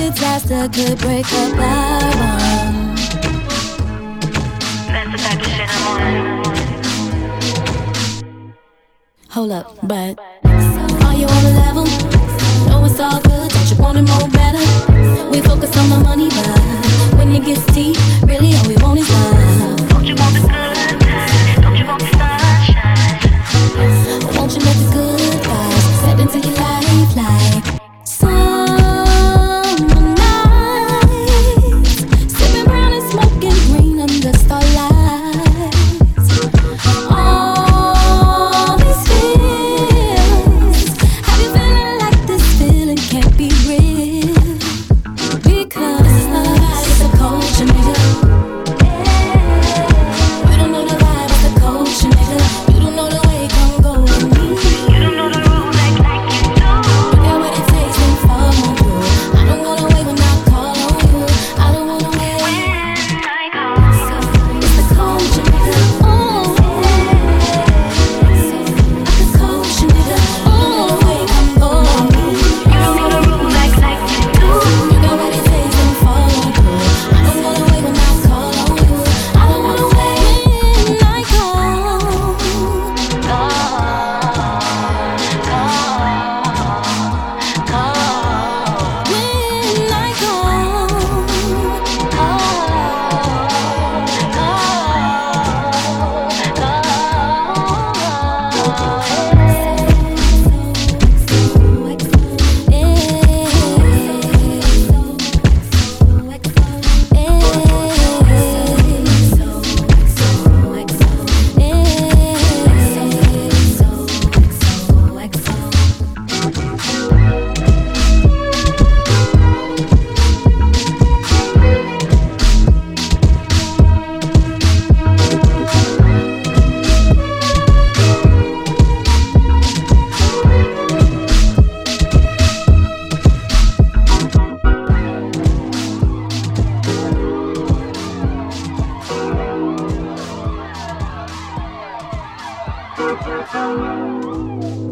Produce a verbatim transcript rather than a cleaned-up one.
disaster could break up our bond. That's the type of shit I'm on. Hold up, but are you on a level? No, it's all good, don't you want it more better? We focus on the money, but when it gets deep, really all we want is love. Don't you want the good times? Don't you want the sunshine? Won't you let the good vibes set into your life like summer nights, sipping brown and smoking green under starlight. All these feels, have you feeling like this feeling can't be real? Because this is not a vibe, it's a culture, nigga. You don't know the vibe, it's a culture, nigga. You don't know the way it gon' go with me. You don't know the rules, act like you do. You got what it takes, then follow through. I don't wanna wait when I call on you. I don't wanna wait. When I call, It's the culture, nigga. Ooh. The culture, nigga. Ooh. The way it gon' go with me. you don't know the rules, act like you do. You got what it takes, then follow through. I don't wanna wait when I call on you. I don't wanna wait when I call. Call, call, call. When I call. Thank you.